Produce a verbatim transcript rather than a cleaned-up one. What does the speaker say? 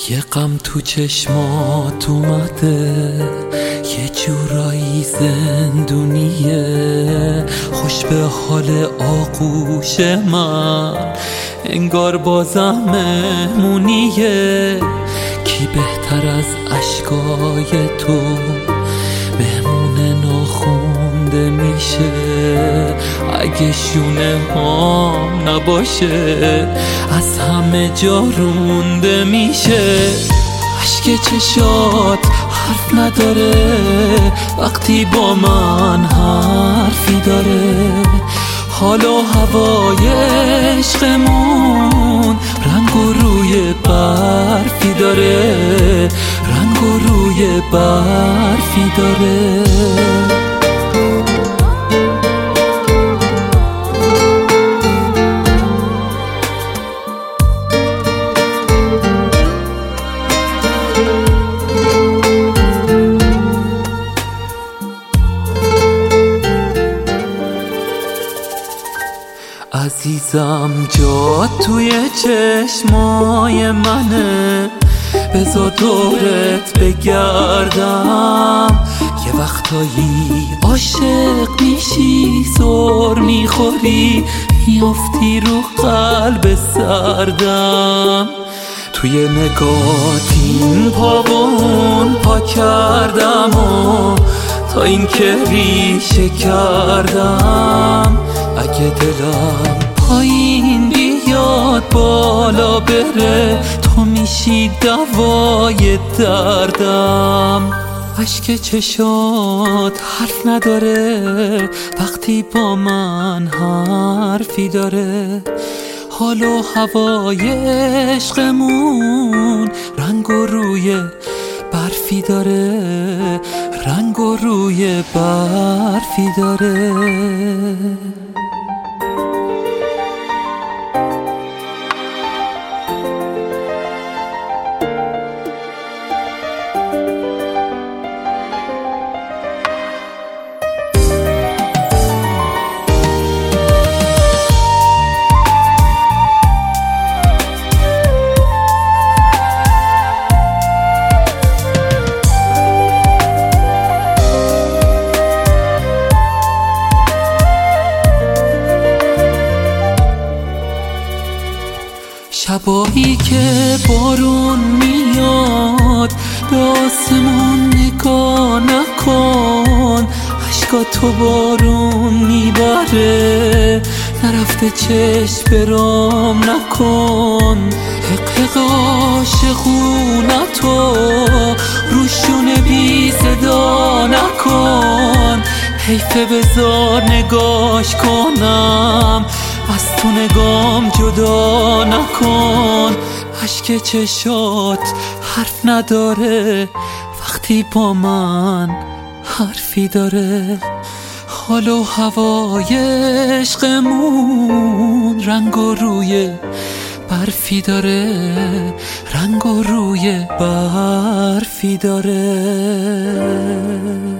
یه غم تو چشمات اومده، یه جورایی زندونیه. خوش به حال آغوش من، انگار بازم مهمونیه. کی بهتر از اشکای تو مهمون ناخونده میشه؟ اگه شونه هام نباشه از همه جا رونده میشه. اشک چشات حرف نداره وقتی با من حرفی داره. حال و هوای عشقمون رنگ و روی برفی داره، رنگ و روی برفی داره. عزیزم جا توی چشمای منه، بذار دورت بگردم. یه وقتایی عاشق میشی، زور میخوری، میافتی رو قلب سردم. توی نگات این پا و اون پا کردم و تا این که ریشه کردم. اگه دلم پایین بیاد بالا بره، تو میشی دوای دردم. اشک چشات حرف نداره وقتی با من حرفی داره. حال و هوای عشقمون رنگ و روی برفی داره، رنگ و روی برفی داره. شبایی که بارون میاد به آسمون نگاه نکن، اشکا تو بارون میبره، نرفته چشم برام نکن. حق حق عاشقونتو روشونه بی صدا نکن. حیفه بذار نگاش کنم، از تو نگام جدا نکن. اشک چشات حرف نداره وقتی با من حرفی داره. حال و هوای عشقمون رنگ و روی برفی داره، رنگ و روی برفی داره.